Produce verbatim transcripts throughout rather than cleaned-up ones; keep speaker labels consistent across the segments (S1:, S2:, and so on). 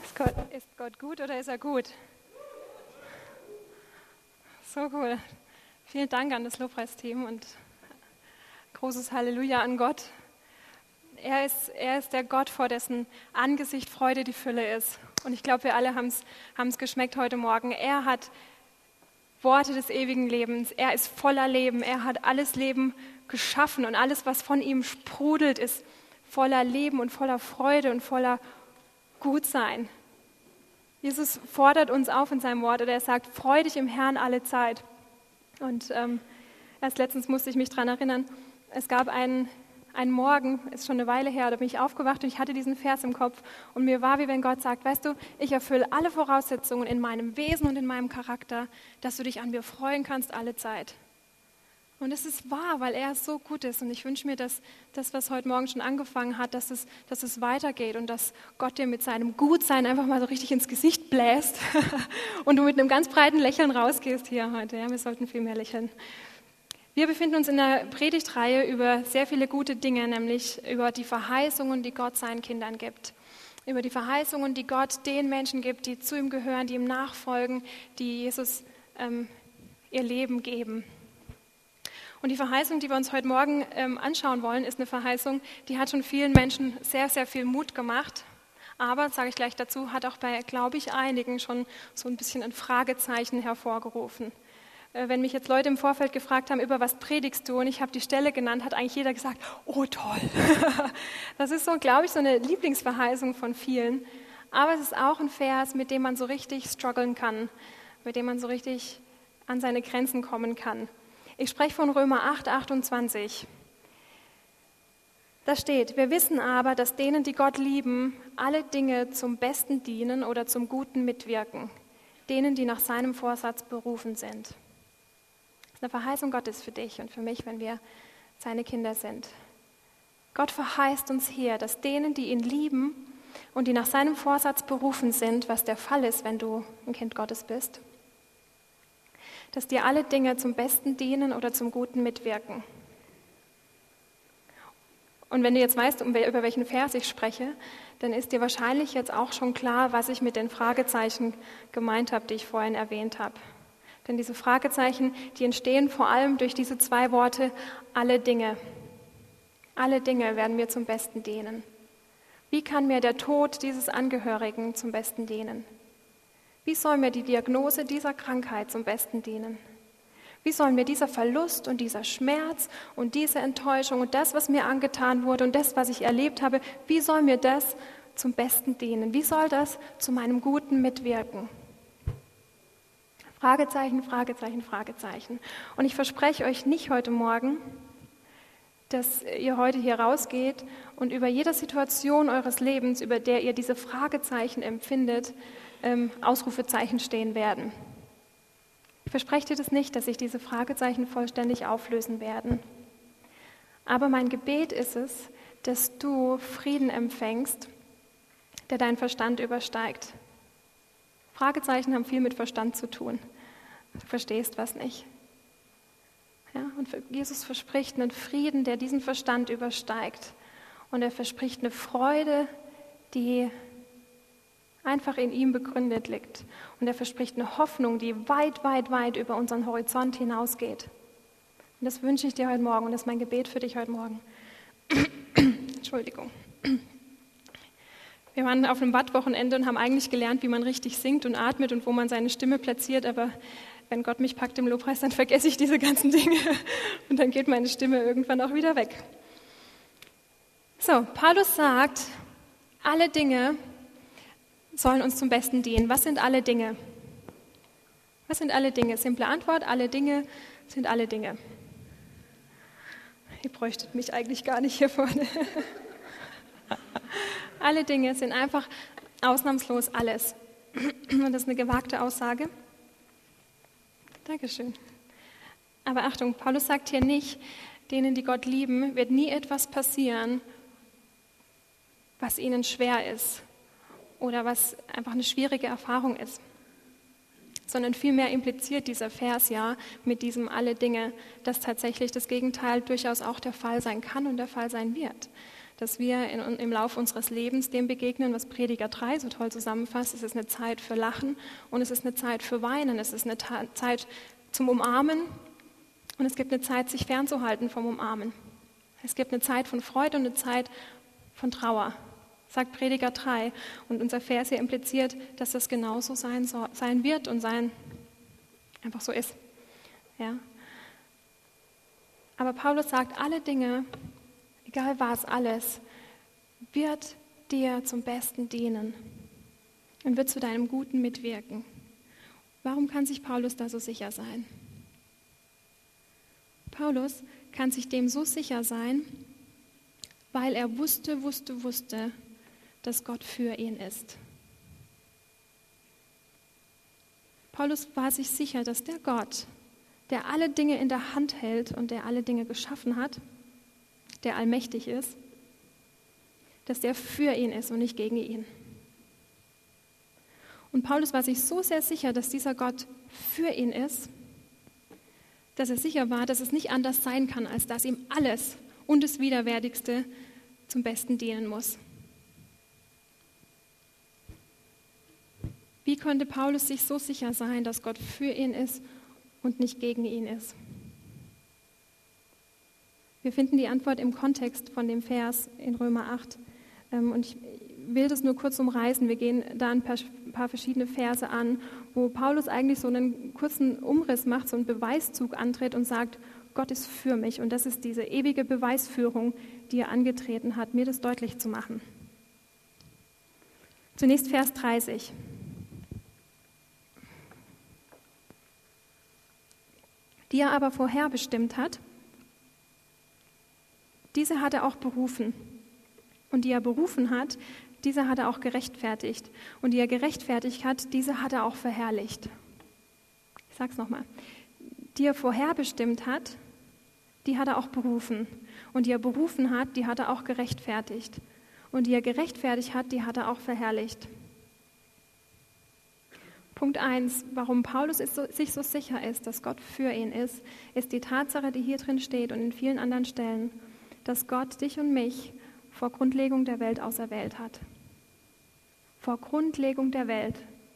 S1: Ist Gott, ist Gott gut oder ist er gut? So cool. Vielen Dank an das Lobpreisteam und großes Halleluja an Gott. Er ist, er ist der Gott, vor dessen Angesicht Freude die Fülle ist. Und ich glaube, wir alle haben es geschmeckt heute Morgen. Er hat Worte des ewigen Lebens. Er ist voller Leben. Er hat alles Leben geschaffen und alles, was von ihm sprudelt, ist voller Leben und voller Freude und voller Gutsein. Jesus fordert uns auf in seinem Wort, oder er sagt, freu dich im Herrn alle Zeit. Und ähm, erst letztens musste ich mich daran erinnern, es gab einen, einen Morgen, ist schon eine Weile her, da bin ich aufgewacht und ich hatte diesen Vers im Kopf und mir war, wie wenn Gott sagt, weißt du, ich erfülle alle Voraussetzungen in meinem Wesen und in meinem Charakter, dass du dich an mir freuen kannst alle Zeit. Und es ist wahr, weil er so gut ist. Und ich wünsche mir, dass das, was heute Morgen schon angefangen hat, dass es, dass es weitergeht und dass Gott dir mit seinem Gutsein einfach mal so richtig ins Gesicht bläst und du mit einem ganz breiten Lächeln rausgehst hier heute. Ja, wir sollten viel mehr lächeln. Wir befinden uns in einer Predigtreihe über sehr viele gute Dinge, nämlich über die Verheißungen, die Gott seinen Kindern gibt. Über die Verheißungen, die Gott den Menschen gibt, die zu ihm gehören, die ihm nachfolgen, die Jesus ähm, ihr Leben geben. Und die Verheißung, die wir uns heute Morgen ähm, anschauen wollen, ist eine Verheißung, die hat schon vielen Menschen sehr, sehr viel Mut gemacht. Aber, sage ich gleich dazu, hat auch bei, glaube ich, einigen schon so ein bisschen ein Fragezeichen hervorgerufen. Äh, wenn mich jetzt Leute im Vorfeld gefragt haben, über was predigst du, und ich habe die Stelle genannt, hat eigentlich jeder gesagt, oh toll. Das ist so, glaube ich, so eine Lieblingsverheißung von vielen. Aber es ist auch ein Vers, mit dem man so richtig strugglen kann, mit dem man so richtig an seine Grenzen kommen kann. Ich spreche von Römer acht, achtundzwanzig. Da steht, wir wissen aber, dass denen, die Gott lieben, alle Dinge zum Besten dienen oder zum Guten mitwirken. Denen, die nach seinem Vorsatz berufen sind. Das ist eine Verheißung Gottes für dich und für mich, wenn wir seine Kinder sind. Gott verheißt uns hier, dass denen, die ihn lieben und die nach seinem Vorsatz berufen sind, was der Fall ist, wenn du ein Kind Gottes bist, dass dir alle Dinge zum Besten dienen oder zum Guten mitwirken. Und wenn du jetzt weißt, über welchen Vers ich spreche, dann ist dir wahrscheinlich jetzt auch schon klar, was ich mit den Fragezeichen gemeint habe, die ich vorhin erwähnt habe. Denn diese Fragezeichen, die entstehen vor allem durch diese zwei Worte, alle Dinge. Alle Dinge werden mir zum Besten dienen. Wie kann mir der Tod dieses Angehörigen zum Besten dienen? Wie soll mir die Diagnose dieser Krankheit zum Besten dienen? Wie soll mir dieser Verlust und dieser Schmerz und diese Enttäuschung und das, was mir angetan wurde und das, was ich erlebt habe, wie soll mir das zum Besten dienen? Wie soll das zu meinem Guten mitwirken? Fragezeichen, Fragezeichen, Fragezeichen. Und ich verspreche euch nicht heute Morgen, dass ihr heute hier rausgeht und über jeder Situation eures Lebens, über der ihr diese Fragezeichen empfindet, ähm, Ausrufezeichen stehen werden. Ich verspreche dir das nicht, dass sich diese Fragezeichen vollständig auflösen werden. Aber mein Gebet ist es, dass du Frieden empfängst, der deinen Verstand übersteigt. Fragezeichen haben viel mit Verstand zu tun. Du verstehst was nicht. Ja, und Jesus verspricht einen Frieden, der diesen Verstand übersteigt. Und er verspricht eine Freude, die einfach in ihm begründet liegt. Und er verspricht eine Hoffnung, die weit, weit, weit über unseren Horizont hinausgeht. Und das wünsche ich dir heute Morgen und das ist mein Gebet für dich heute Morgen. Entschuldigung. Wir waren auf einem Wattwochenende und haben eigentlich gelernt, wie man richtig singt und atmet und wo man seine Stimme platziert, aber wenn Gott mich packt im Lobpreis, dann vergesse ich diese ganzen Dinge und dann geht meine Stimme irgendwann auch wieder weg. So, Paulus sagt, alle Dinge sollen uns zum Besten dienen. Was sind alle Dinge? Was sind alle Dinge? Simple Antwort, alle Dinge sind alle Dinge. Ihr bräuchtet mich eigentlich gar nicht hier vorne. Alle Dinge sind einfach ausnahmslos alles. Und das ist eine gewagte Aussage. Dankeschön. Aber Achtung, Paulus sagt hier nicht, denen, die Gott lieben, wird nie etwas passieren, was ihnen schwer ist oder was einfach eine schwierige Erfahrung ist. Sondern vielmehr impliziert dieser Vers ja mit diesem alle Dinge, dass tatsächlich das Gegenteil durchaus auch der Fall sein kann und der Fall sein wird. dass wir in, im Laufe unseres Lebens dem begegnen, was Prediger drei so toll zusammenfasst. Es ist eine Zeit für Lachen und es ist eine Zeit für Weinen. Es ist eine Ta- Zeit zum Umarmen und es gibt eine Zeit, sich fernzuhalten vom Umarmen. Es gibt eine Zeit von Freude und eine Zeit von Trauer, sagt Prediger drei. Und unser Vers hier impliziert, dass das genauso sein, so, sein wird und sein einfach so ist. Ja. Aber Paulus sagt, alle Dinge, egal was, alles, wird dir zum Besten dienen und wird zu deinem Guten mitwirken. Warum kann sich Paulus da so sicher sein? Paulus kann sich dem so sicher sein, weil er wusste, wusste, wusste, dass Gott für ihn ist. Paulus war sich sicher, dass der Gott, der alle Dinge in der Hand hält und der alle Dinge geschaffen hat, der allmächtig ist, dass der für ihn ist und nicht gegen ihn. Und Paulus war sich so sehr sicher, dass dieser Gott für ihn ist, dass er sicher war, dass es nicht anders sein kann, als dass ihm alles und das Widerwärtigste zum Besten dienen muss. Wie konnte Paulus sich so sicher sein, dass Gott für ihn ist und nicht gegen ihn ist? Wir finden die Antwort im Kontext von dem Vers in Römer acht. Und ich will das nur kurz umreißen. Wir gehen da ein paar, ein paar verschiedene Verse an, wo Paulus eigentlich so einen kurzen Umriss macht, so einen Beweiszug antritt und sagt, Gott ist für mich. Und das ist diese ewige Beweisführung, die er angetreten hat, mir das deutlich zu machen. Zunächst Vers dreißig. Die er aber vorherbestimmt hat, diese hat er auch berufen. Und die er berufen hat, diese hat er auch gerechtfertigt. Und die er gerechtfertigt hat, diese hat er auch verherrlicht. Ich sage es nochmal. Die er vorherbestimmt hat, die hat er auch berufen. Und die er berufen hat, die hat er auch gerechtfertigt. Und die er gerechtfertigt hat, die hat er auch verherrlicht. Punkt eins, warum Paulus so, sich so sicher ist, dass Gott für ihn ist, ist die Tatsache, die hier drin steht und in vielen anderen Stellen, dass Gott dich und mich vor Grundlegung der Welt auserwählt hat. Vor Grundlegung der Welt.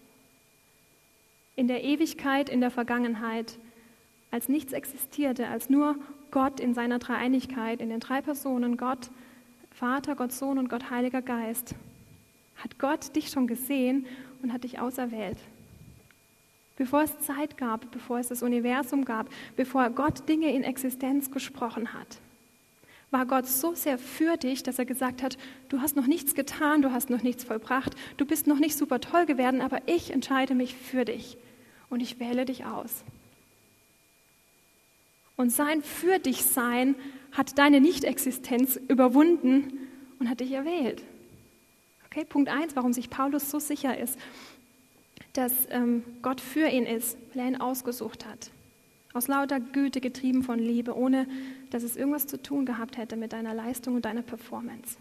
S1: In der Ewigkeit, in der Vergangenheit, als nichts existierte, als nur Gott in seiner Dreieinigkeit, in den drei Personen, Gott, Vater, Gott Sohn und Gott Heiliger Geist, hat Gott dich schon gesehen und hat dich auserwählt. Bevor es Zeit gab, bevor es das Universum gab, bevor Gott Dinge in Existenz gesprochen hat, war Gott so sehr für dich, dass er gesagt hat, du hast noch nichts getan, du hast noch nichts vollbracht, du bist noch nicht super toll geworden, aber ich entscheide mich für dich und ich wähle dich aus. Und sein für dich Sein hat deine Nicht-Existenz überwunden und hat dich erwählt. Okay, Punkt eins, warum sich Paulus so sicher ist, dass ähm, Gott für ihn ist, weil er ihn ausgesucht hat. Aus lauter Güte, getrieben von Liebe, ohne dass es irgendwas zu tun gehabt hätte mit deiner Leistung und deiner Performance.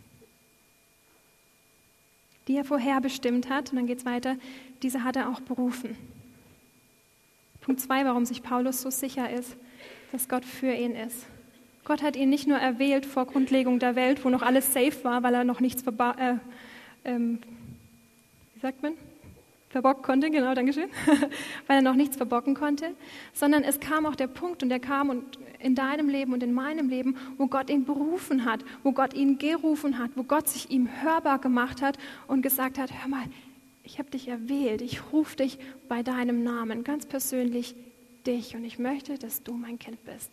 S1: Die er vorherbestimmt hat, und dann geht es weiter, diese hat er auch berufen. Punkt zwei, warum sich Paulus so sicher ist, dass Gott für ihn ist. Gott hat ihn nicht nur erwählt vor Grundlegung der Welt, wo noch alles safe war, weil er noch nichts verba- äh, ähm, wie sagt man? verbocken konnte, genau, Dankeschön, weil er noch nichts verbocken konnte, sondern es kam auch der Punkt, und der kam und in deinem Leben und in meinem Leben, wo Gott ihn berufen hat, wo Gott ihn gerufen hat, wo Gott sich ihm hörbar gemacht hat und gesagt hat, hör mal, ich habe dich erwählt, ich rufe dich bei deinem Namen, ganz persönlich dich, und ich möchte, dass du mein Kind bist.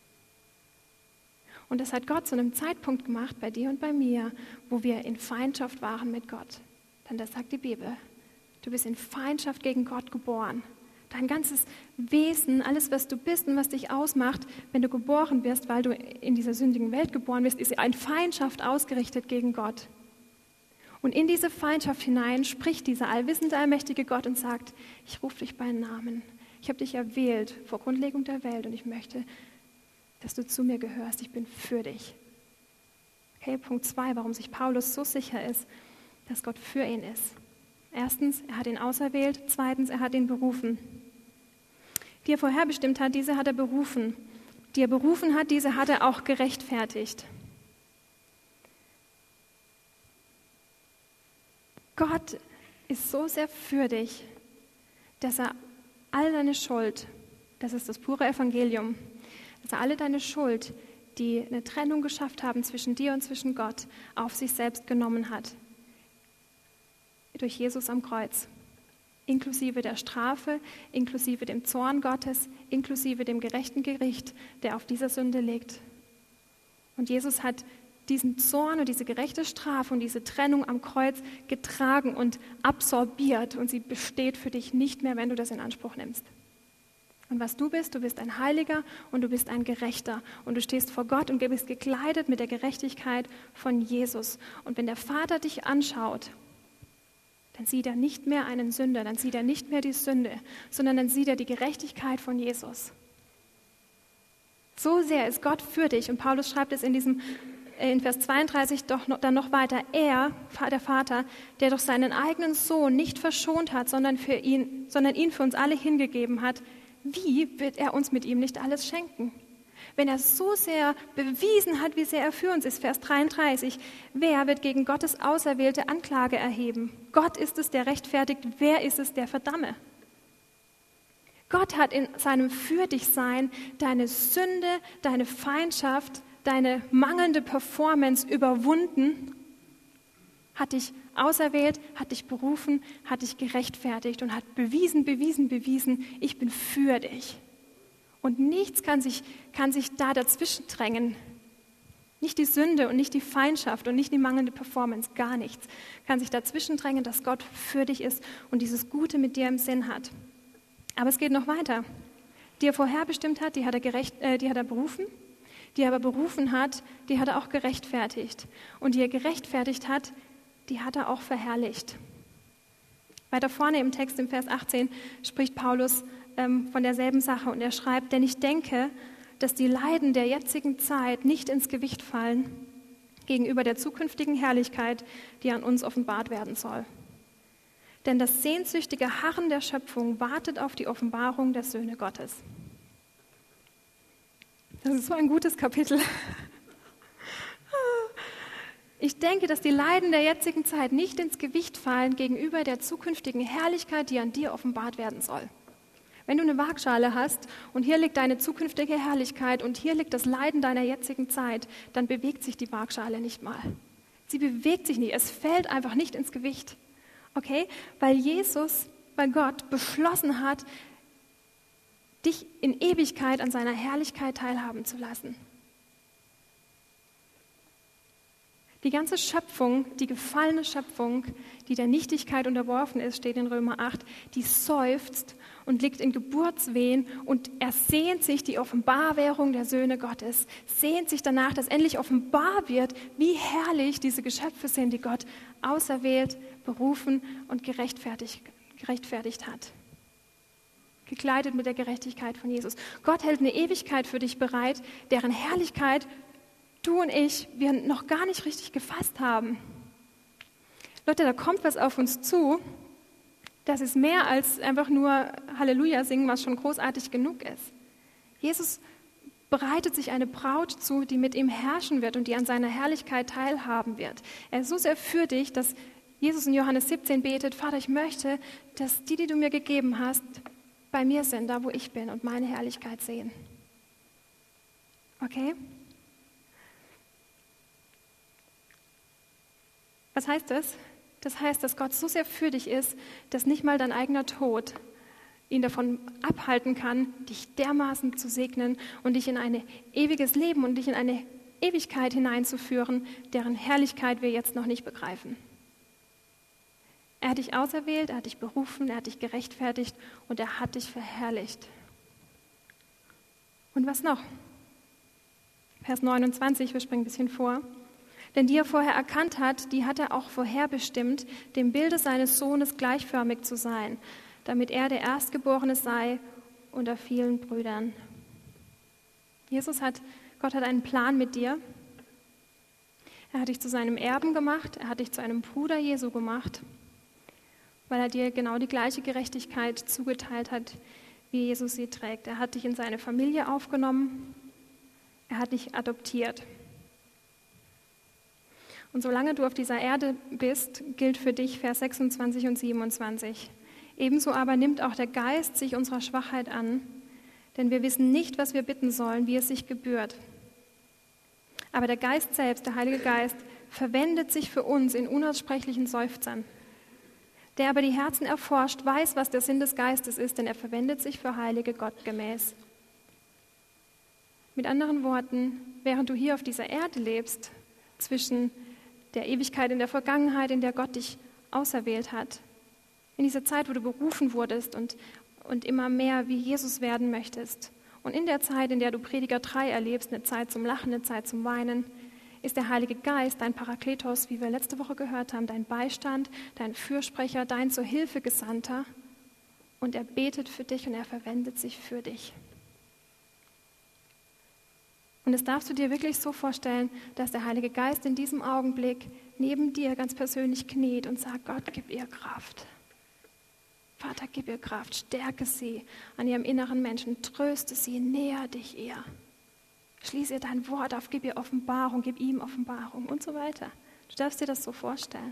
S1: Und das hat Gott zu einem Zeitpunkt gemacht, bei dir und bei mir, wo wir in Feindschaft waren mit Gott. Denn das sagt die Bibel. Du bist in Feindschaft gegen Gott geboren. Dein ganzes Wesen, alles, was du bist und was dich ausmacht, wenn du geboren wirst, weil du in dieser sündigen Welt geboren bist, ist in Feindschaft ausgerichtet gegen Gott. Und in diese Feindschaft hinein spricht dieser allwissende, allmächtige Gott und sagt, ich rufe dich bei Namen. Ich habe dich erwählt vor Grundlegung der Welt und ich möchte, dass du zu mir gehörst. Ich bin für dich. Okay, Punkt zwei, warum sich Paulus so sicher ist, dass Gott für ihn ist. Erstens, er hat ihn auserwählt. Zweitens, er hat ihn berufen. Die er vorherbestimmt hat, diese hat er berufen. Die er berufen hat, diese hat er auch gerechtfertigt. Gott ist so sehr für dich, dass er all deine Schuld, das ist das pure Evangelium, dass er alle deine Schuld, die eine Trennung geschafft haben zwischen dir und zwischen Gott, auf sich selbst genommen hat. Durch Jesus am Kreuz. Inklusive der Strafe, inklusive dem Zorn Gottes, inklusive dem gerechten Gericht, der auf dieser Sünde liegt. Und Jesus hat diesen Zorn und diese gerechte Strafe und diese Trennung am Kreuz getragen und absorbiert. Und sie besteht für dich nicht mehr, wenn du das in Anspruch nimmst. Und was du bist, du bist ein Heiliger und du bist ein Gerechter. Und du stehst vor Gott und bist gekleidet mit der Gerechtigkeit von Jesus. Und wenn der Vater dich anschaut, dann sieht er nicht mehr einen Sünder, dann sieht er nicht mehr die Sünde, sondern dann sieht er die Gerechtigkeit von Jesus. So sehr ist Gott für dich. Und Paulus schreibt es in diesem in Vers zweiunddreißig doch noch, dann noch weiter. Er, der Vater, der doch seinen eigenen Sohn nicht verschont hat, sondern, für ihn, sondern ihn für uns alle hingegeben hat, wie wird er uns mit ihm nicht alles schenken? Wenn er so sehr bewiesen hat, wie sehr er für uns ist, Vers dreiunddreißig, wer wird gegen Gottes Auserwählte Anklage erheben? Gott ist es, der rechtfertigt, wer ist es, der verdamme? Gott hat in seinem Für-dich-Sein deine Sünde, deine Feindschaft, deine mangelnde Performance überwunden, hat dich auserwählt, hat dich berufen, hat dich gerechtfertigt und hat bewiesen, bewiesen, bewiesen, ich bin für dich. Und nichts kann sich, kann sich da dazwischen drängen. Nicht die Sünde und nicht die Feindschaft und nicht die mangelnde Performance, gar nichts kann sich dazwischen drängen, dass Gott für dich ist und dieses Gute mit dir im Sinn hat. Aber es geht noch weiter. Die er vorherbestimmt hat, die hat er, gerecht, äh, die hat er berufen. Die er aber berufen hat, die hat er auch gerechtfertigt. Und die er gerechtfertigt hat, die hat er auch verherrlicht. Weiter vorne im Text, im Vers achtzehn, spricht Paulus ähm, von derselben Sache. Und er schreibt, denn ich denke, dass die Leiden der jetzigen Zeit nicht ins Gewicht fallen gegenüber der zukünftigen Herrlichkeit, die an uns offenbart werden soll. Denn das sehnsüchtige Harren der Schöpfung wartet auf die Offenbarung der Söhne Gottes. Das ist so ein gutes Kapitel. Ich denke, dass die Leiden der jetzigen Zeit nicht ins Gewicht fallen gegenüber der zukünftigen Herrlichkeit, die an dir offenbart werden soll. Wenn du eine Waagschale hast und hier liegt deine zukünftige Herrlichkeit und hier liegt das Leiden deiner jetzigen Zeit, dann bewegt sich die Waagschale nicht mal. Sie bewegt sich nicht, es fällt einfach nicht ins Gewicht. Okay? Weil Jesus, weil Gott beschlossen hat, dich in Ewigkeit an seiner Herrlichkeit teilhaben zu lassen. Die ganze Schöpfung, die gefallene Schöpfung, die der Nichtigkeit unterworfen ist, steht in Römer acht, die seufzt und liegt in Geburtswehen und ersehnt sich die Offenbarwerdung der Söhne Gottes, sehnt sich danach, dass endlich offenbar wird, wie herrlich diese Geschöpfe sind, die Gott auserwählt, berufen und gerechtfertigt, gerechtfertigt hat. Gekleidet mit der Gerechtigkeit von Jesus. Gott hält eine Ewigkeit für dich bereit, deren Herrlichkeit du und ich, wir noch gar nicht richtig gefasst haben. Leute, da kommt was auf uns zu, das ist mehr als einfach nur Halleluja singen, was schon großartig genug ist. Jesus bereitet sich eine Braut zu, die mit ihm herrschen wird und die an seiner Herrlichkeit teilhaben wird. Er ist so sehr für dich, dass Jesus in Johannes siebzehn betet, Vater, ich möchte, dass die, die du mir gegeben hast, bei mir sind, da wo ich bin und meine Herrlichkeit sehen. Okay? Was heißt das? Das heißt, dass Gott so sehr für dich ist, dass nicht mal dein eigener Tod ihn davon abhalten kann, dich dermaßen zu segnen und dich in ein ewiges Leben und dich in eine Ewigkeit hineinzuführen, deren Herrlichkeit wir jetzt noch nicht begreifen. Er hat dich auserwählt, er hat dich berufen, er hat dich gerechtfertigt und er hat dich verherrlicht. Und was noch? Vers neunundzwanzig, wir springen ein bisschen vor. Denn die er vorher erkannt hat, die hat er auch vorherbestimmt, dem Bilde seines Sohnes gleichförmig zu sein, damit er der Erstgeborene sei unter vielen Brüdern. Jesus hat, Gott hat einen Plan mit dir. Er hat dich zu seinem Erben gemacht, er hat dich zu einem Bruder Jesu gemacht, weil er dir genau die gleiche Gerechtigkeit zugeteilt hat, wie Jesus sie trägt. Er hat dich in seine Familie aufgenommen, er hat dich adoptiert. Und solange du auf dieser Erde bist, gilt für dich Vers sechsundzwanzig und siebenundzwanzig. Ebenso aber nimmt auch der Geist sich unserer Schwachheit an, denn wir wissen nicht, was wir bitten sollen, wie es sich gebührt. Aber der Geist selbst, der Heilige Geist, verwendet sich für uns in unaussprechlichen Seufzern. Der aber die Herzen erforscht, weiß, was der Sinn des Geistes ist, denn er verwendet sich für Heilige gottgemäß. Mit anderen Worten, während du hier auf dieser Erde lebst, zwischen der Ewigkeit in der Vergangenheit, in der Gott dich auserwählt hat, in dieser Zeit, wo du berufen wurdest und, und immer mehr wie Jesus werden möchtest, und in der Zeit, in der du Prediger drei erlebst, eine Zeit zum Lachen, eine Zeit zum Weinen, ist der Heilige Geist dein Parakletos, wie wir letzte Woche gehört haben, dein Beistand, dein Fürsprecher, dein zur Hilfe Gesandter, und er betet für dich und er verwendet sich für dich. Und das darfst du dir wirklich so vorstellen, dass der Heilige Geist in diesem Augenblick neben dir ganz persönlich kniet und sagt, Gott, gib ihr Kraft. Vater, gib ihr Kraft, stärke sie an ihrem inneren Menschen, tröste sie, näher dich ihr. Schließ ihr dein Wort auf, gib ihr Offenbarung, gib ihm Offenbarung und so weiter. Du darfst dir das so vorstellen.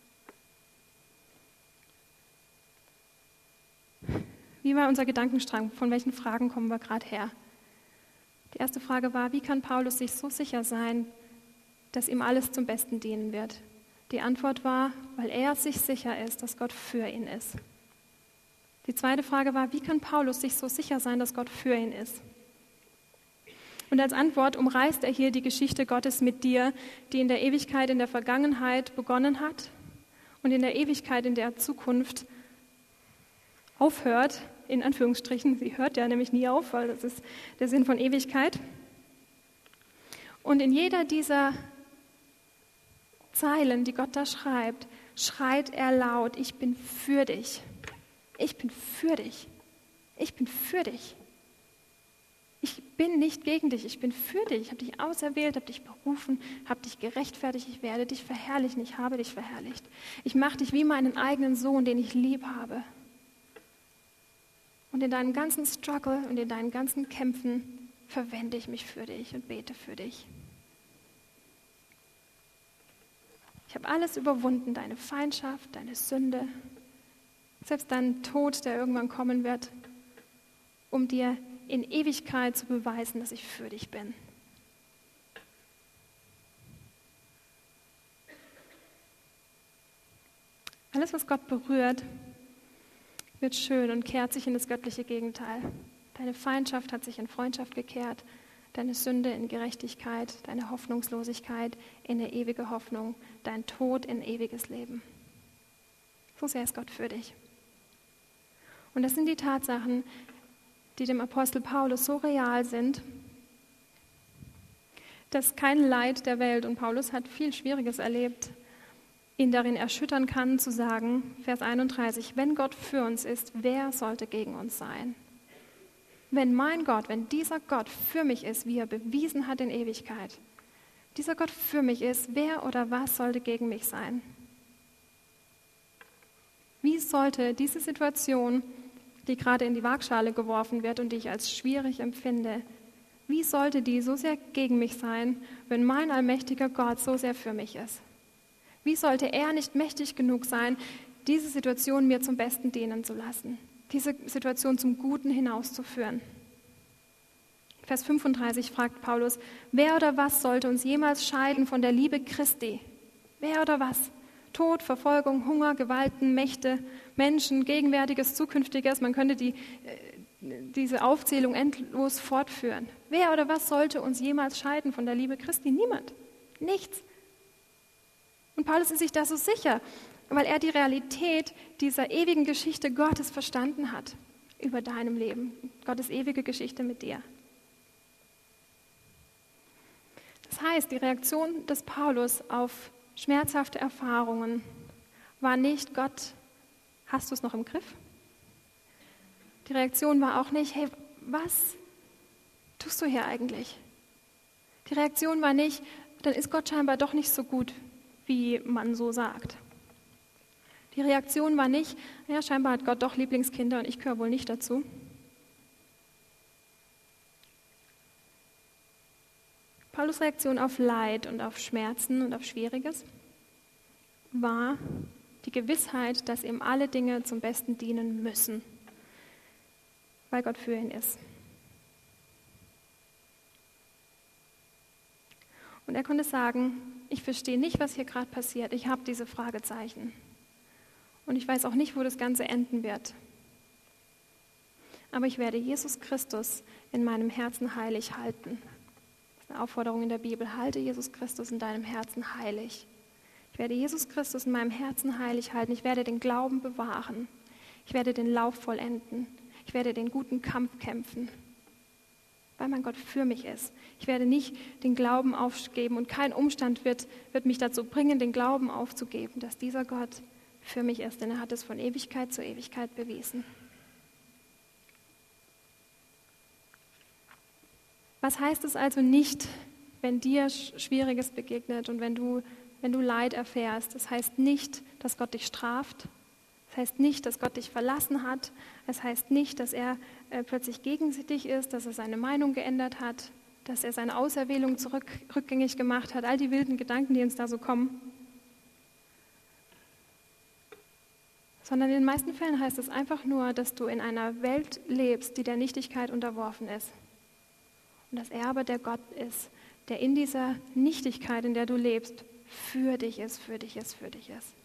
S1: Wie war unser Gedankenstrang? Von welchen Fragen kommen wir gerade her? Die erste Frage war, wie kann Paulus sich so sicher sein, dass ihm alles zum Besten dienen wird? Die Antwort war, weil er sich sicher ist, dass Gott für ihn ist. Die zweite Frage war, wie kann Paulus sich so sicher sein, dass Gott für ihn ist? Und als Antwort umreißt er hier die Geschichte Gottes mit dir, die in der Ewigkeit, in der Vergangenheit begonnen hat und in der Ewigkeit, in der Zukunft aufhört, in Anführungsstrichen. Sie hört ja nämlich nie auf, weil das ist der Sinn von Ewigkeit. Und in jeder dieser Zeilen, die Gott da schreibt, schreit er laut, ich bin für dich. Ich bin für dich. Ich bin für dich. Ich bin nicht gegen dich, ich bin für dich. Ich habe dich auserwählt, habe dich berufen, habe dich gerechtfertigt, ich werde dich verherrlichen, ich habe dich verherrlicht. Ich mache dich wie meinen eigenen Sohn, den ich lieb habe. Und in deinem ganzen Struggle und in deinen ganzen Kämpfen verwende ich mich für dich und bete für dich. Ich habe alles überwunden, deine Feindschaft, deine Sünde, selbst deinen Tod, der irgendwann kommen wird, um dir in Ewigkeit zu beweisen, dass ich für dich bin. Alles, was Gott berührt, wird schön und kehrt sich in das göttliche Gegenteil. Deine Feindschaft hat sich in Freundschaft gekehrt, deine Sünde in Gerechtigkeit, deine Hoffnungslosigkeit in eine ewige Hoffnung, dein Tod in ewiges Leben. So sehr ist Gott für dich. Und das sind die Tatsachen, die dem Apostel Paulus so real sind, dass kein Leid der Welt, und Paulus hat viel Schwieriges erlebt, ihn darin erschüttern kann, zu sagen, Vers einunddreißig, wenn Gott für uns ist, wer sollte gegen uns sein? Wenn mein Gott, wenn dieser Gott für mich ist, wie er bewiesen hat in Ewigkeit, dieser Gott für mich ist, wer oder was sollte gegen mich sein? Wie sollte diese Situation, die gerade in die Waagschale geworfen wird und die ich als schwierig empfinde, wie sollte die so sehr gegen mich sein, wenn mein allmächtiger Gott so sehr für mich ist? Wie sollte er nicht mächtig genug sein, diese Situation mir zum Besten dienen zu lassen, diese Situation zum Guten hinauszuführen? Vers fünfunddreißig fragt Paulus, wer oder was sollte uns jemals scheiden von der Liebe Christi? Wer oder was? Tod, Verfolgung, Hunger, Gewalten, Mächte, Menschen, Gegenwärtiges, Zukünftiges. Man könnte die, diese Aufzählung endlos fortführen. Wer oder was sollte uns jemals scheiden von der Liebe Christi? Niemand. Nichts. Und Paulus ist sich da so sicher, weil er die Realität dieser ewigen Geschichte Gottes verstanden hat über deinem Leben. Gottes ewige Geschichte mit dir. Das heißt, die Reaktion des Paulus auf schmerzhafte Erfahrungen war nicht, Gott, hast du es noch im Griff? Die Reaktion war auch nicht, hey, was tust du hier eigentlich? Die Reaktion war nicht, dann ist Gott scheinbar doch nicht so gut, wie man so sagt. Die Reaktion war nicht, ja, scheinbar hat Gott doch Lieblingskinder und ich gehöre wohl nicht dazu. Paulus' Reaktion auf Leid und auf Schmerzen und auf Schwieriges war die Gewissheit, dass ihm alle Dinge zum Besten dienen müssen, weil Gott für ihn ist. Und er konnte sagen, ich verstehe nicht, was hier gerade passiert. Ich habe diese Fragezeichen. Und ich weiß auch nicht, wo das Ganze enden wird. Aber ich werde Jesus Christus in meinem Herzen heilig halten. Das ist eine Aufforderung in der Bibel. Halte Jesus Christus in deinem Herzen heilig. Ich werde Jesus Christus in meinem Herzen heilig halten. Ich werde den Glauben bewahren. Ich werde den Lauf vollenden. Ich werde den guten Kampf kämpfen, weil mein Gott für mich ist. Ich werde nicht den Glauben aufgeben und kein Umstand wird, wird mich dazu bringen, den Glauben aufzugeben, dass dieser Gott für mich ist, denn er hat es von Ewigkeit zu Ewigkeit bewiesen. Was heißt es also nicht, wenn dir Schwieriges begegnet und wenn du, wenn du Leid erfährst? Das heißt nicht, dass Gott dich straft. Das heißt nicht, dass Gott dich verlassen hat. Es heißt nicht, dass er äh, plötzlich gegen dich ist, dass er seine Meinung geändert hat, dass er seine Auserwählung zurück, rückgängig gemacht hat. All die wilden Gedanken, die uns da so kommen. Sondern in den meisten Fällen heißt es einfach nur, dass du in einer Welt lebst, die der Nichtigkeit unterworfen ist. Und dass er aber der Gott ist, der in dieser Nichtigkeit, in der du lebst, für dich ist, für dich ist, für dich ist.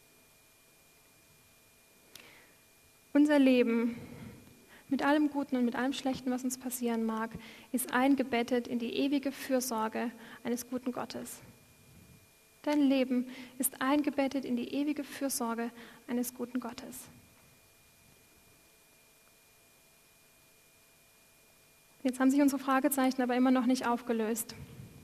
S1: Unser Leben, mit allem Guten und mit allem Schlechten, was uns passieren mag, ist eingebettet in die ewige Fürsorge eines guten Gottes. Dein Leben ist eingebettet in die ewige Fürsorge eines guten Gottes. Jetzt haben sich unsere Fragezeichen aber immer noch nicht aufgelöst.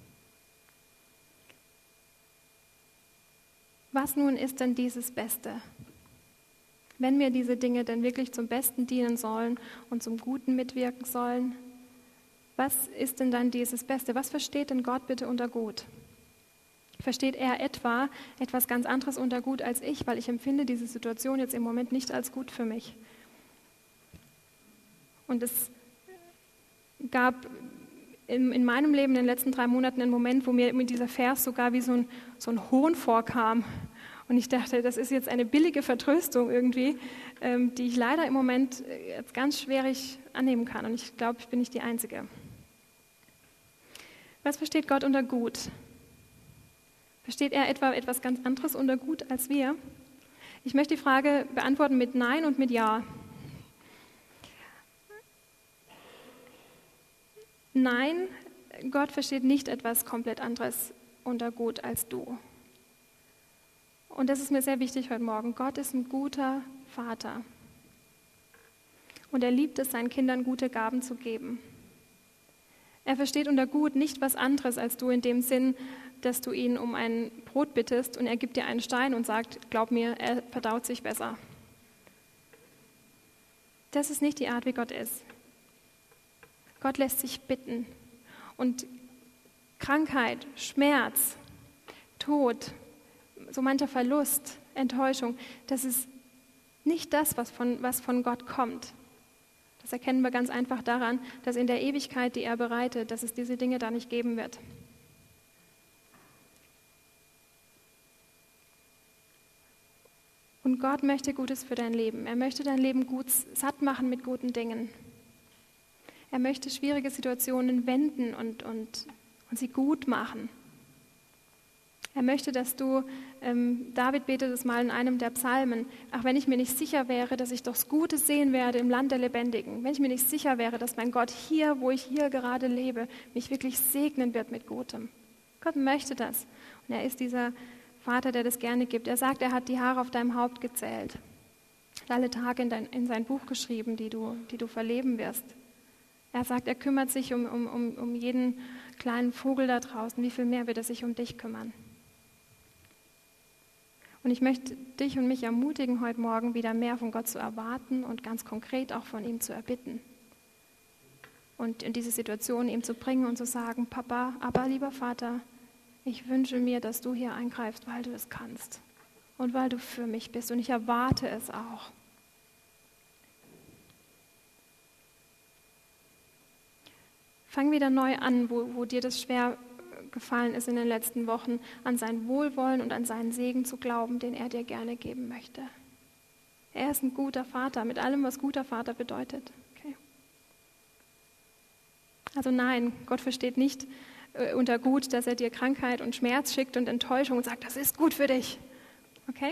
S1: Was nun ist denn dieses Beste? Wenn mir diese Dinge denn wirklich zum Besten dienen sollen und zum Guten mitwirken sollen, was ist denn dann dieses Beste? Was versteht denn Gott bitte unter gut? Versteht er etwa etwas ganz anderes unter gut als ich, weil ich empfinde diese Situation jetzt im Moment nicht als gut für mich? Und es gab in, in meinem Leben in den letzten drei Monaten einen Moment, wo mir mit dieser Vers sogar wie so ein, so ein Hohn vorkam. Und ich dachte, das ist jetzt eine billige Vertröstung irgendwie, ähm, die ich leider im Moment jetzt ganz schwierig annehmen kann. Und ich glaube, ich bin nicht die Einzige. Was versteht Gott unter gut? Versteht er etwa etwas ganz anderes unter gut als wir? Ich möchte die Frage beantworten mit Nein und mit Ja. Nein, Gott versteht nicht etwas komplett anderes unter gut als du. Und das ist mir sehr wichtig heute Morgen. Gott ist ein guter Vater. Und er liebt es, seinen Kindern gute Gaben zu geben. Er versteht unter gut nicht was anderes als du in dem Sinn, dass du ihn um ein Brot bittest und er gibt dir einen Stein und sagt, glaub mir, er verdaut sich besser. Das ist nicht die Art, wie Gott ist. Gott lässt sich bitten. Und Krankheit, Schmerz, Tod, so mancher Verlust, Enttäuschung, das ist nicht das, was von, was von Gott kommt. Das erkennen wir ganz einfach daran, dass in der Ewigkeit, die er bereitet, dass es diese Dinge da nicht geben wird. Und Gott möchte Gutes für dein Leben. Er möchte dein Leben gut satt machen mit guten Dingen. Er möchte schwierige Situationen wenden und, und, und sie gut machen. Er möchte, dass du, ähm, David betet es mal in einem der Psalmen, ach, wenn ich mir nicht sicher wäre, dass ich doch das Gute sehen werde im Land der Lebendigen, wenn ich mir nicht sicher wäre, dass mein Gott hier, wo ich hier gerade lebe, mich wirklich segnen wird mit Gutem. Gott möchte das. Und er ist dieser Vater, der das gerne gibt. Er sagt, er hat die Haare auf deinem Haupt gezählt. Er hat alle Tage in, dein, in sein Buch geschrieben, die du, die du verleben wirst. Er sagt, er kümmert sich um, um, um, um jeden kleinen Vogel da draußen. Wie viel mehr wird er sich um dich kümmern? Und ich möchte dich und mich ermutigen, heute Morgen wieder mehr von Gott zu erwarten und ganz konkret auch von ihm zu erbitten. Und in diese Situation ihm zu bringen und zu sagen, Papa, aber lieber Vater, ich wünsche mir, dass du hier eingreifst, weil du es kannst und weil du für mich bist und ich erwarte es auch. Fang wieder neu an, wo, wo dir das schwer gefallen ist in den letzten Wochen, an sein Wohlwollen und an seinen Segen zu glauben, den er dir gerne geben möchte. Er ist ein guter Vater, mit allem, was guter Vater bedeutet. Okay. Also nein, Gott versteht nicht äh, unter gut, dass er dir Krankheit und Schmerz schickt und Enttäuschung und sagt, das ist gut für dich. Okay?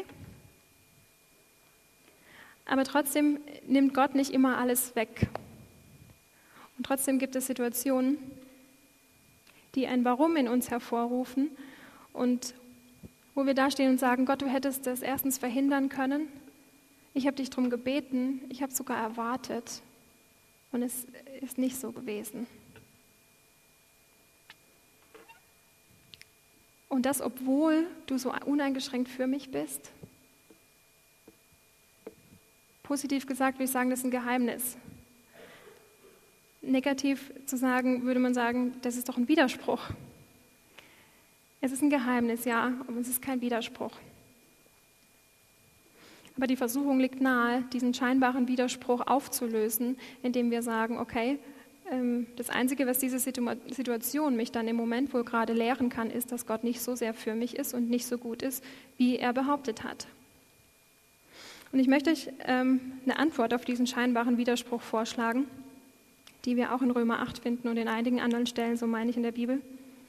S1: Aber trotzdem nimmt Gott nicht immer alles weg. Und trotzdem gibt es Situationen, die ein Warum in uns hervorrufen und wo wir da stehen und sagen, Gott, du hättest das erstens verhindern können. Ich habe dich darum gebeten, ich habe sogar erwartet und es ist nicht so gewesen. Und das, obwohl du so uneingeschränkt für mich bist. Positiv gesagt würde ich sagen, das ist ein Geheimnis. Negativ zu sagen, würde man sagen, das ist doch ein Widerspruch. Es ist ein Geheimnis, ja, aber es ist kein Widerspruch. Aber die Versuchung liegt nahe, diesen scheinbaren Widerspruch aufzulösen, indem wir sagen, okay, das Einzige, was diese Situation mich dann im Moment wohl gerade lehren kann, ist, dass Gott nicht so sehr für mich ist und nicht so gut ist, wie er behauptet hat. Und ich möchte euch ähm, eine Antwort auf diesen scheinbaren Widerspruch vorschlagen, die wir auch in Römer acht finden und in einigen anderen Stellen, so meine ich in der Bibel.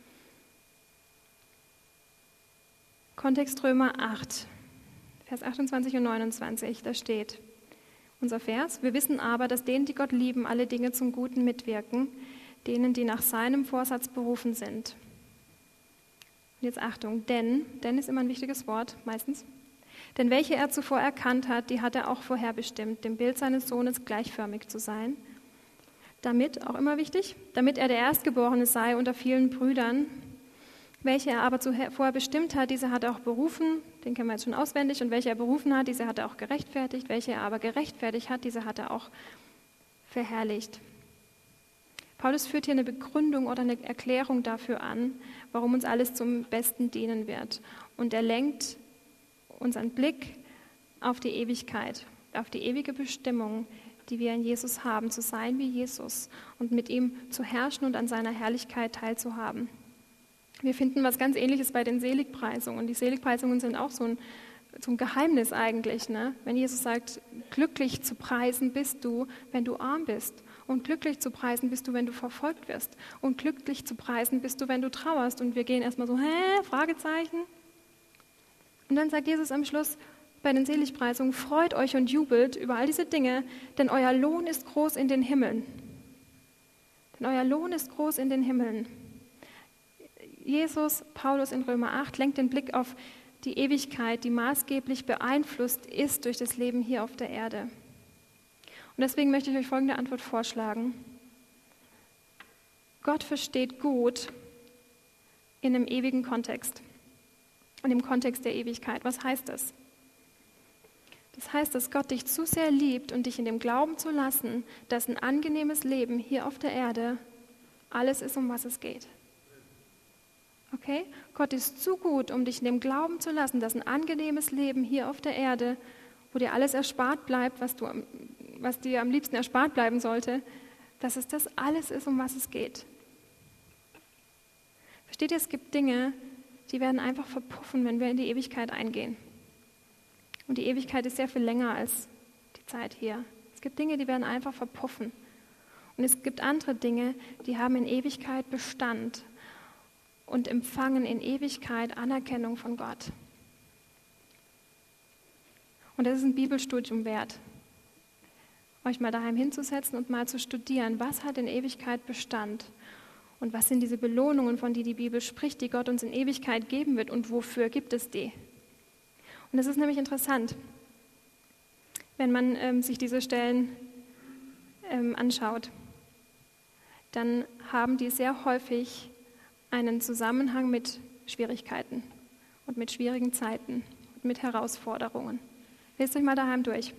S1: Kontext Römer acht, Vers achtundzwanzig und neunundzwanzig, da steht unser Vers: Wir wissen aber, dass denen, die Gott lieben, alle Dinge zum Guten mitwirken, denen, die nach seinem Vorsatz berufen sind. Und jetzt Achtung, denn, denn ist immer ein wichtiges Wort, meistens. Denn welche er zuvor erkannt hat, die hat er auch vorherbestimmt, dem Bild seines Sohnes gleichförmig zu sein, damit, auch immer wichtig, damit er der Erstgeborene sei unter vielen Brüdern. Welche er aber zuvor bestimmt hat, diese hat er auch berufen, den kennen wir jetzt schon auswendig, und welche er berufen hat, diese hat er auch gerechtfertigt, welche er aber gerechtfertigt hat, diese hat er auch verherrlicht. Paulus führt hier eine Begründung oder eine Erklärung dafür an, warum uns alles zum Besten dienen wird. Und er lenkt unseren Blick auf die Ewigkeit, auf die ewige Bestimmung, die wir in Jesus haben, zu sein wie Jesus und mit ihm zu herrschen und an seiner Herrlichkeit teilzuhaben. Wir finden was ganz Ähnliches bei den Seligpreisungen. Und die Seligpreisungen sind auch so ein, so ein Geheimnis eigentlich. Ne? Wenn Jesus sagt, glücklich zu preisen bist du, wenn du arm bist. Und glücklich zu preisen bist du, wenn du verfolgt wirst. Und glücklich zu preisen bist du, wenn du trauerst. Und wir gehen erstmal so, hä, Fragezeichen. Und dann sagt Jesus am Schluss bei den Seligpreisungen, freut euch und jubelt über all diese Dinge, denn euer Lohn ist groß in den Himmeln. Denn euer Lohn ist groß in den Himmeln. Jesus, Paulus in Römer acht, lenkt den Blick auf die Ewigkeit, die maßgeblich beeinflusst ist durch das Leben hier auf der Erde. Und deswegen möchte ich euch folgende Antwort vorschlagen. Gott versteht gut in einem ewigen Kontext, in dem Kontext der Ewigkeit. Was heißt das? Das heißt, dass Gott dich zu sehr liebt und dich in dem Glauben zu lassen, dass ein angenehmes Leben hier auf der Erde alles ist, um was es geht. Okay? Gott ist zu gut, um dich in dem Glauben zu lassen, dass ein angenehmes Leben hier auf der Erde, wo dir alles erspart bleibt, was, du, was dir am liebsten erspart bleiben sollte, dass es das alles ist, um was es geht. Versteht ihr, es gibt Dinge, die werden einfach verpuffen, wenn wir in die Ewigkeit eingehen. Und die Ewigkeit ist sehr viel länger als die Zeit hier. Es gibt Dinge, die werden einfach verpuffen. Und es gibt andere Dinge, die haben in Ewigkeit Bestand und empfangen in Ewigkeit Anerkennung von Gott. Und das ist ein Bibelstudium wert, euch mal daheim hinzusetzen und mal zu studieren, was hat in Ewigkeit Bestand und was sind diese Belohnungen, von denen die Bibel spricht, die Gott uns in Ewigkeit geben wird und wofür gibt es die. Und das ist nämlich interessant, wenn man ähm, sich diese Stellen ähm, anschaut, dann haben die sehr häufig einen Zusammenhang mit Schwierigkeiten und mit schwierigen Zeiten und mit Herausforderungen. Lest euch mal daheim durch.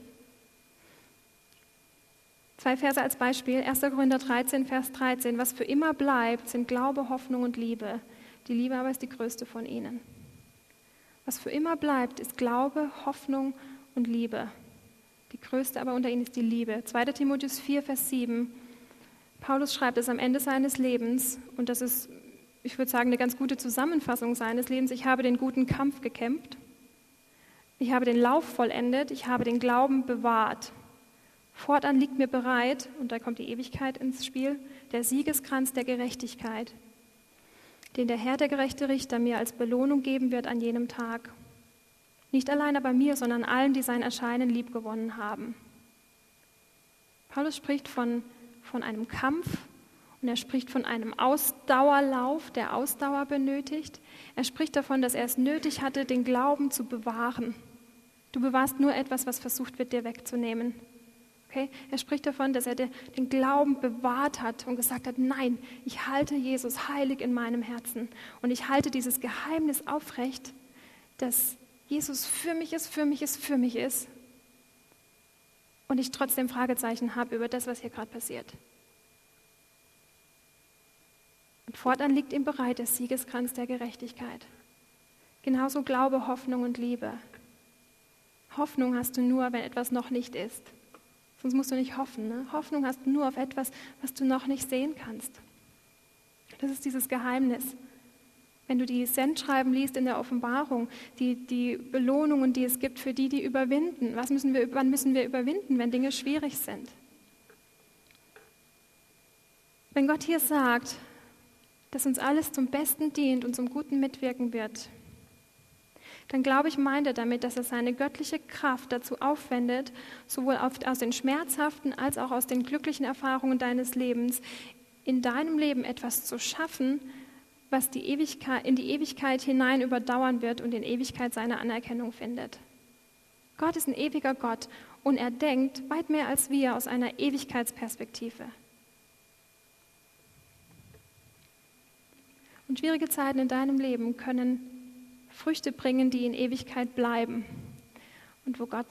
S1: Zwei Verse als Beispiel. erster Korinther dreizehn, Vers dreizehn. Was für immer bleibt, sind Glaube, Hoffnung und Liebe. Die Liebe aber ist die größte von ihnen. Was für immer bleibt, ist Glaube, Hoffnung und Liebe. Die größte aber unter ihnen ist die Liebe. zweiter Timotheus vier, Vers sieben. Paulus schreibt es am Ende seines Lebens, und das ist ich würde sagen, eine ganz gute Zusammenfassung seines Lebens. Ich habe den guten Kampf gekämpft. Ich habe den Lauf vollendet. Ich habe den Glauben bewahrt. Fortan liegt mir bereit, und da kommt die Ewigkeit ins Spiel, der Siegeskranz der Gerechtigkeit, den der Herr, der gerechte Richter, mir als Belohnung geben wird an jenem Tag. Nicht allein aber mir, sondern allen, die sein Erscheinen liebgewonnen haben. Paulus spricht von, von einem Kampf und er spricht von einem Ausdauerlauf, der Ausdauer benötigt. Er spricht davon, dass er es nötig hatte, den Glauben zu bewahren. Du bewahrst nur etwas, was versucht wird, dir wegzunehmen. Okay? Er spricht davon, dass er den Glauben bewahrt hat und gesagt hat, nein, ich halte Jesus heilig in meinem Herzen und ich halte dieses Geheimnis aufrecht, dass Jesus für mich ist, für mich ist, für mich ist und ich trotzdem Fragezeichen habe über das, was hier gerade passiert. Und fortan liegt ihm bereit der Siegeskranz der Gerechtigkeit. Genauso Glaube, Hoffnung und Liebe. Hoffnung hast du nur, wenn etwas noch nicht ist. Sonst musst du nicht hoffen. Ne? Hoffnung hast du nur auf etwas, was du noch nicht sehen kannst. Das ist dieses Geheimnis. Wenn du die Sendschreiben liest in der Offenbarung, die, die Belohnungen, die es gibt für die, die überwinden. Was müssen wir, wann müssen wir überwinden, wenn Dinge schwierig sind? Wenn Gott hier sagt, dass uns alles zum Besten dient und zum Guten mitwirken wird, dann glaube ich, meint er damit, dass er seine göttliche Kraft dazu aufwendet, sowohl aus den schmerzhaften als auch aus den glücklichen Erfahrungen deines Lebens, in deinem Leben etwas zu schaffen, was die Ewigkeit, in die Ewigkeit hinein überdauern wird und in Ewigkeit seine Anerkennung findet. Gott ist ein ewiger Gott und er denkt weit mehr als wir aus einer Ewigkeitsperspektive. Und schwierige Zeiten in deinem Leben können Früchte bringen, die in Ewigkeit bleiben und wo Gott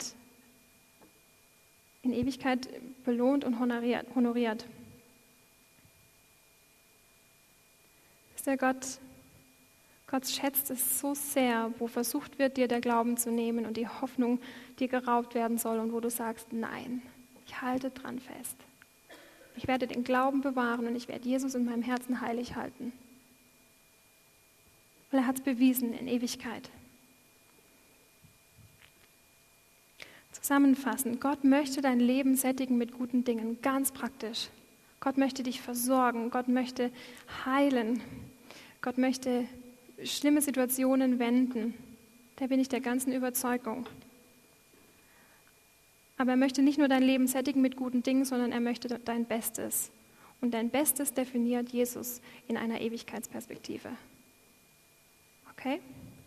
S1: in Ewigkeit belohnt und honoriert. Ist der Gott, Gott schätzt es so sehr, wo versucht wird, dir der Glauben zu nehmen und die Hoffnung dir geraubt werden soll und wo du sagst, nein, ich halte dran fest. Ich werde den Glauben bewahren und ich werde Jesus in meinem Herzen heilig halten. Weil er hat es bewiesen in Ewigkeit. Zusammenfassend, Gott möchte dein Leben sättigen mit guten Dingen, ganz praktisch. Gott möchte dich versorgen, Gott möchte heilen, Gott möchte schlimme Situationen wenden. Da bin ich der ganzen Überzeugung. Aber er möchte nicht nur dein Leben sättigen mit guten Dingen, sondern er möchte dein Bestes. Und dein Bestes definiert Jesus in einer Ewigkeitsperspektive. Okay?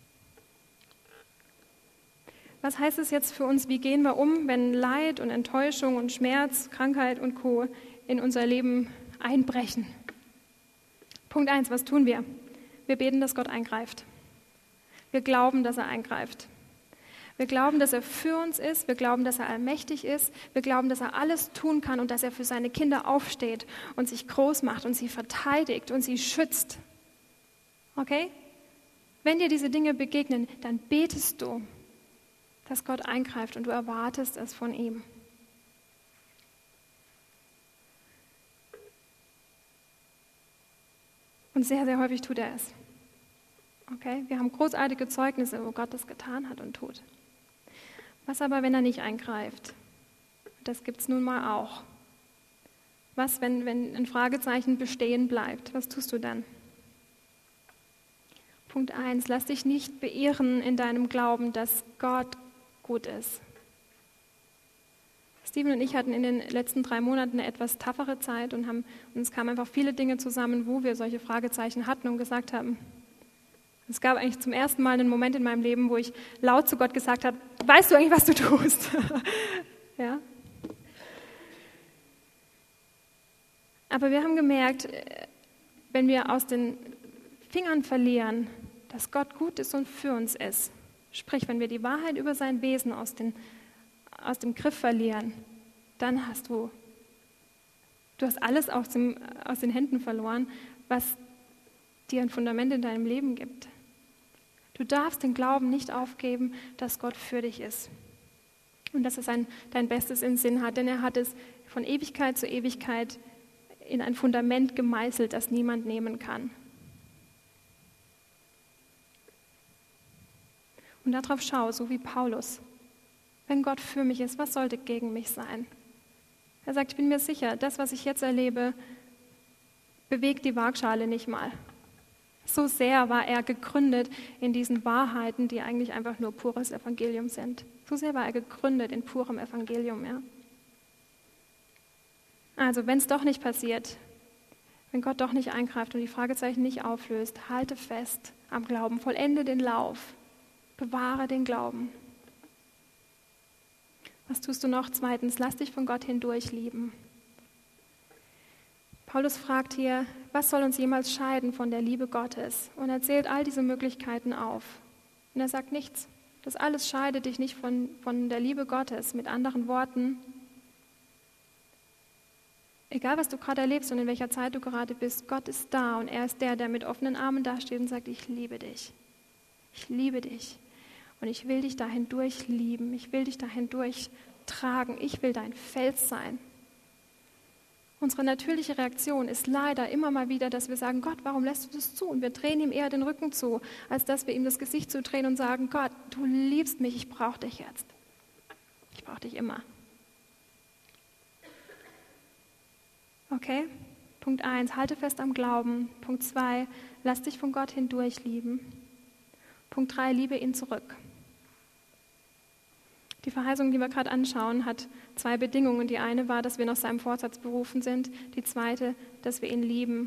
S1: Was heißt es jetzt für uns? Wie gehen wir um, wenn Leid und Enttäuschung und Schmerz, Krankheit und Co. in unser Leben einbrechen? Punkt eins, was tun wir? Wir beten, dass Gott eingreift. Wir glauben, dass er eingreift. Wir glauben, dass er für uns ist. Wir glauben, dass er allmächtig ist. Wir glauben, dass er alles tun kann und dass er für seine Kinder aufsteht und sich groß macht und sie verteidigt und sie schützt. Okay? Wenn dir diese Dinge begegnen, dann betest du, dass Gott eingreift und du erwartest es von ihm. Und sehr, sehr häufig tut er es. Okay? Wir haben großartige Zeugnisse, wo Gott das getan hat und tut. Was aber, wenn er nicht eingreift? Das gibt es nun mal auch. Was, wenn, wenn ein Fragezeichen bestehen bleibt? Was tust du dann? Punkt eins, lass dich nicht beirren in deinem Glauben, dass Gott gut ist. Steven und ich hatten in den letzten drei Monaten eine etwas taffere Zeit und haben, uns kamen einfach viele Dinge zusammen, wo wir solche Fragezeichen hatten und gesagt haben, es gab eigentlich zum ersten Mal einen Moment in meinem Leben, wo ich laut zu Gott gesagt habe, weißt du eigentlich, was du tust? Ja? Aber wir haben gemerkt, wenn wir aus den Fingern verlieren, dass Gott gut ist und für uns ist. Sprich, wenn wir die Wahrheit über sein Wesen aus, den, aus dem Griff verlieren, dann hast du, du hast alles aus, dem, aus den Händen verloren, was dir ein Fundament in deinem Leben gibt. Du darfst den Glauben nicht aufgeben, dass Gott für dich ist und dass er sein, dein Bestes im Sinn hat, denn er hat es von Ewigkeit zu Ewigkeit in ein Fundament gemeißelt, das niemand nehmen kann. und darauf schaue, so wie Paulus. Wenn Gott für mich ist, was sollte gegen mich sein? Er sagt, ich bin mir sicher, das, was ich jetzt erlebe, bewegt die Waagschale nicht mal. So sehr war er gegründet in diesen Wahrheiten, die eigentlich einfach nur pures Evangelium sind. So sehr war er gegründet in purem Evangelium. Ja. Also, wenn es doch nicht passiert, wenn Gott doch nicht eingreift und die Fragezeichen nicht auflöst, halte fest am Glauben, vollende den Lauf, bewahre den Glauben. Was tust du noch? Zweitens, lass dich von Gott hindurch lieben. Paulus fragt hier, was soll uns jemals scheiden von der Liebe Gottes? Und er zählt all diese Möglichkeiten auf. Und er sagt nichts. Das alles scheidet dich nicht von, von der Liebe Gottes. Mit anderen Worten, egal was du gerade erlebst und in welcher Zeit du gerade bist, Gott ist da und er ist der, der mit offenen Armen dasteht und sagt, ich liebe dich. Ich liebe dich. Und ich will dich dahin durchlieben. Ich will dich dahin durchtragen. Ich will dein Fels sein. Unsere natürliche Reaktion ist leider immer mal wieder, dass wir sagen, Gott, warum lässt du das zu? Und wir drehen ihm eher den Rücken zu, als dass wir ihm das Gesicht zudrehen und sagen, Gott, du liebst mich, ich brauche dich jetzt. Ich brauche dich immer. Okay? Punkt eins, halte fest am Glauben. Punkt zwei, lass dich von Gott hindurch lieben. Punkt drei, liebe ihn zurück. Die Verheißung, die wir gerade anschauen, hat zwei Bedingungen. Die eine war, dass wir nach seinem Vorsatz berufen sind. Die zweite, dass wir ihn lieben.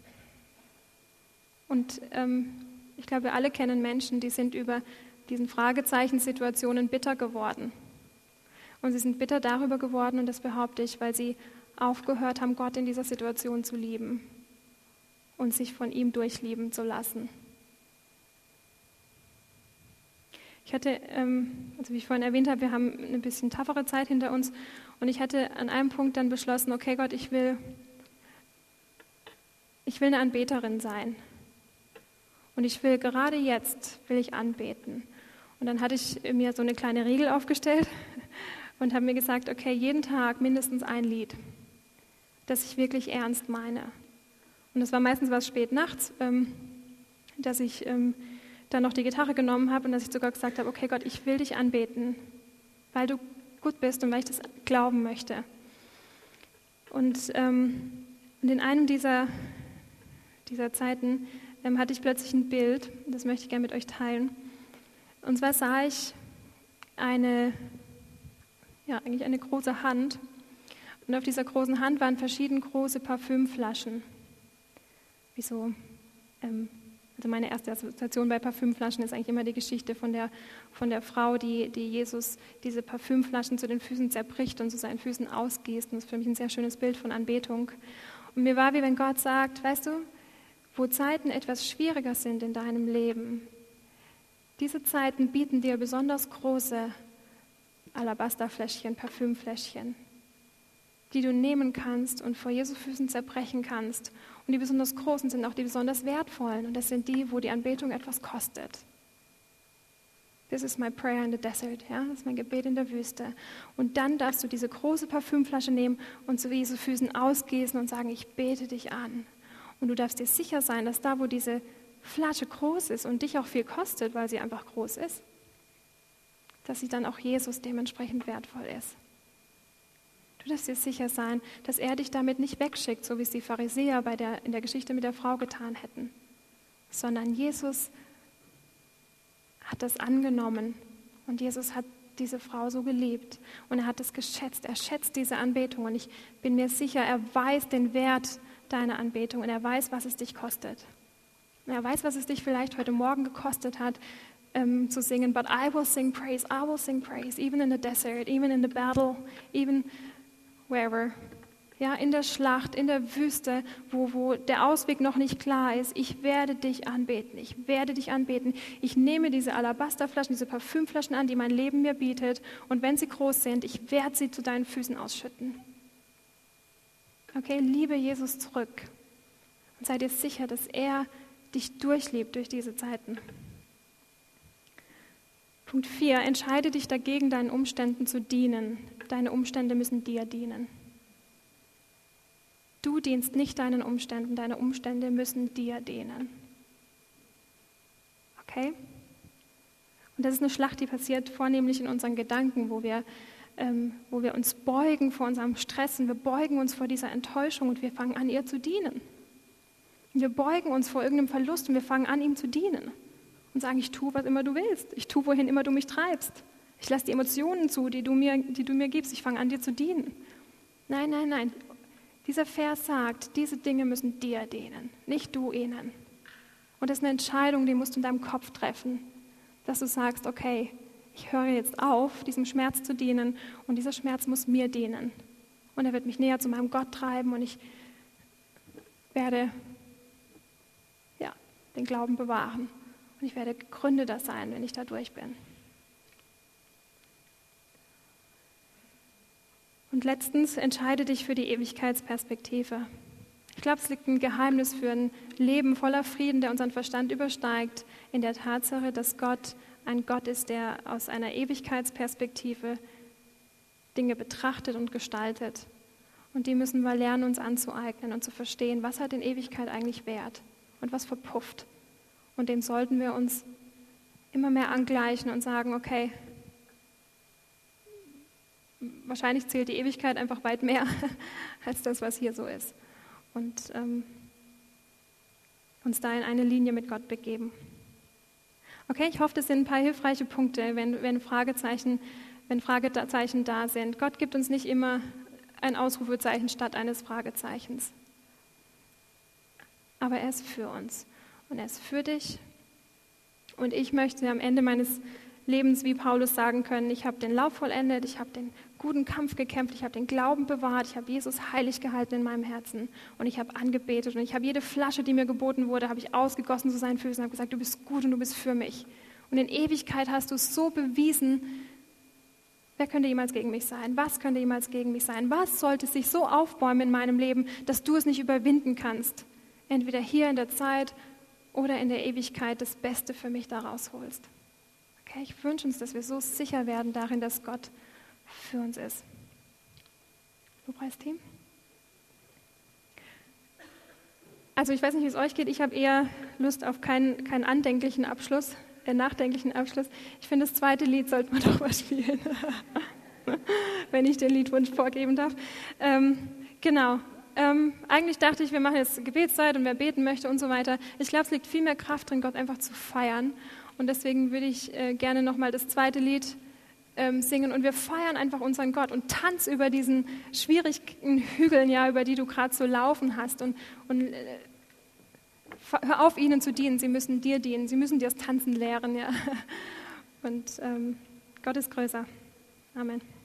S1: Und ähm, ich glaube, wir alle kennen Menschen, die sind über diesen Fragezeichensituationen bitter geworden. Und sie sind bitter darüber geworden, und das behaupte ich, weil sie aufgehört haben, Gott in dieser Situation zu lieben und sich von ihm durchlieben zu lassen. Ich hatte, ähm, also wie ich vorhin erwähnt habe, wir haben eine bisschen toughere Zeit hinter uns und ich hatte an einem Punkt dann beschlossen, okay Gott, ich will, ich will eine Anbeterin sein und ich will gerade jetzt, will ich anbeten. Und dann hatte ich mir so eine kleine Regel aufgestellt und habe mir gesagt, okay, jeden Tag mindestens ein Lied, das ich wirklich ernst meine. Und das war meistens was spät nachts, ähm, dass ich ähm, dann noch die Gitarre genommen habe und dass ich sogar gesagt habe, okay Gott, ich will dich anbeten, weil du gut bist und weil ich das glauben möchte. Und ähm, in einem dieser, dieser Zeiten ähm, hatte ich plötzlich ein Bild, das möchte ich gerne mit euch teilen. Und zwar sah ich eine, ja, eigentlich eine große Hand. Und auf dieser großen Hand waren verschieden große Parfümflaschen. Wie so, ähm, also meine erste Assoziation bei Parfümflaschen ist eigentlich immer die Geschichte von der, von der Frau, die, die Jesus diese Parfümflaschen zu den Füßen zerbricht und zu seinen Füßen ausgießt. Und das ist für mich ein sehr schönes Bild von Anbetung. Und mir war, wie wenn Gott sagt, weißt du, wo Zeiten etwas schwieriger sind in deinem Leben, diese Zeiten bieten dir besonders große Alabasterfläschchen, Parfümfläschchen, die du nehmen kannst und vor Jesu Füßen zerbrechen kannst. Und die besonders großen sind auch die besonders wertvollen. Und das sind die, wo die Anbetung etwas kostet. This is my prayer in the desert. Ja? Das ist mein Gebet in der Wüste. Und dann darfst du diese große Parfümflasche nehmen und zu Jesu Füßen ausgießen und sagen, ich bete dich an. Und du darfst dir sicher sein, dass da, wo diese Flasche groß ist und dich auch viel kostet, weil sie einfach groß ist, dass sie dann auch Jesus dementsprechend wertvoll ist. Du darfst dir sicher sein, dass er dich damit nicht wegschickt, so wie es die Pharisäer bei der, in der Geschichte mit der Frau getan hätten, sondern Jesus hat das angenommen und Jesus hat diese Frau so geliebt und er hat es geschätzt. Er schätzt diese Anbetung und ich bin mir sicher, er weiß den Wert deiner Anbetung und er weiß, was es dich kostet. Und er weiß, was es dich vielleicht heute Morgen gekostet hat, ähm, zu singen, but I will sing praise, I will sing praise, even in the desert, even in the battle, even wherever, ja, in der Schlacht, in der Wüste, wo, wo der Ausweg noch nicht klar ist. Ich werde dich anbeten, ich werde dich anbeten. Ich nehme diese Alabasterflaschen, diese Parfümflaschen an, die mein Leben mir bietet. Und wenn sie groß sind, ich werde sie zu deinen Füßen ausschütten. Okay, liebe Jesus zurück. Und sei dir sicher, dass er dich durchlebt durch diese Zeiten. Punkt vier, entscheide dich dagegen, deinen Umständen zu dienen. Deine Umstände müssen dir dienen. Du dienst nicht deinen Umständen, deine Umstände müssen dir dienen. Okay? Und Und das ist eine Schlacht, die passiert vornehmlich in unseren Gedanken, wo wir, ähm, wo wir uns beugen vor unserem Stress und wir beugen uns vor dieser Enttäuschung und wir fangen an, ihr zu dienen. Wir beugen uns vor irgendeinem Verlust und wir fangen an, ihm zu dienen und sagen, ich tue, was immer du willst. Ich tue, wohin immer du mich treibst. Ich lasse die Emotionen zu, die du mir, die du mir gibst. Ich fange an, dir zu dienen. Nein, nein, nein. Dieser Vers sagt, diese Dinge müssen dir dienen, nicht du ihnen. Und das ist eine Entscheidung, die musst du in deinem Kopf treffen, dass du sagst, okay, ich höre jetzt auf, diesem Schmerz zu dienen und dieser Schmerz muss mir dienen. Und er wird mich näher zu meinem Gott treiben und ich werde ja, den Glauben bewahren. Und ich werde gegründeter sein, wenn ich da durch bin. Und letztens, entscheide dich für die Ewigkeitsperspektive. Ich glaube, es liegt ein Geheimnis für ein Leben voller Frieden, der unseren Verstand übersteigt, in der Tatsache, dass Gott ein Gott ist, der aus einer Ewigkeitsperspektive Dinge betrachtet und gestaltet. Und die müssen wir lernen, uns anzueignen und zu verstehen, was hat in Ewigkeit eigentlich Wert und was verpufft. Und dem sollten wir uns immer mehr angleichen und sagen, okay, wahrscheinlich zählt die Ewigkeit einfach weit mehr als das, was hier so ist. Und ähm, uns da in eine Linie mit Gott begeben. Okay, ich hoffe, das sind ein paar hilfreiche Punkte, wenn, wenn, Fragezeichen, wenn Fragezeichen da sind. Gott gibt uns nicht immer ein Ausrufezeichen statt eines Fragezeichens. Aber er ist für uns und er ist für dich. Und ich möchte am Ende meines Lebens, wie Paulus, sagen können, ich habe den Lauf vollendet, ich habe den guten Kampf gekämpft, ich habe den Glauben bewahrt, ich habe Jesus heilig gehalten in meinem Herzen und ich habe angebetet und ich habe jede Flasche, die mir geboten wurde, habe ich ausgegossen zu seinen Füßen und habe gesagt, du bist gut und du bist für mich. Und in Ewigkeit hast du es so bewiesen, wer könnte jemals gegen mich sein? Was könnte jemals gegen mich sein? Was sollte sich so aufbäumen in meinem Leben, dass du es nicht überwinden kannst? Entweder hier in der Zeit oder in der Ewigkeit das Beste für mich daraus holst. Okay, ich wünsche uns, dass wir so sicher werden darin, dass Gott für uns ist. Lobpreisteam? Also ich weiß nicht, wie es euch geht. Ich habe eher Lust auf keinen, keinen andenklichen Abschluss, äh, nachdenklichen Abschluss. Ich finde, das zweite Lied sollte man doch mal spielen, wenn ich den Liedwunsch vorgeben darf. Ähm, genau. Ähm, eigentlich dachte ich, wir machen jetzt Gebetszeit und wer beten möchte und so weiter. Ich glaube, es liegt viel mehr Kraft drin, Gott einfach zu feiern. Und deswegen würde ich äh, gerne nochmal das zweite Lied ähm, singen. Und wir feiern einfach unseren Gott und tanz über diesen schwierigen Hügeln, ja, über die du gerade so laufen hast. Und, und äh, hör auf, ihnen zu dienen. Sie müssen dir dienen. Sie müssen dir das Tanzen lehren. Ja. Und ähm, Gott ist größer. Amen.